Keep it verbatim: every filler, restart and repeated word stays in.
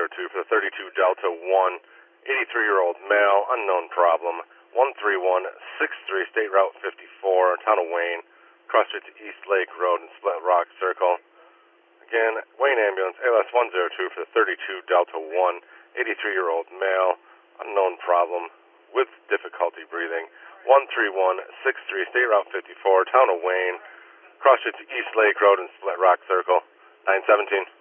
zero two for the thirty-two Delta one, eighty-three-year-old male, unknown problem, one three one six three, State Route fifty-four, Town of Wayne, cross street to East Lake Road and Split Rock Circle. Again, Wayne Ambulance, A L S one zero two for the thirty-two Delta one, eighty-three-year-old male, unknown problem, with difficulty breathing, one three one six three, State Route fifty-four, Town of Wayne, cross street to East Lake Road and Split Rock Circle, nine seventeen.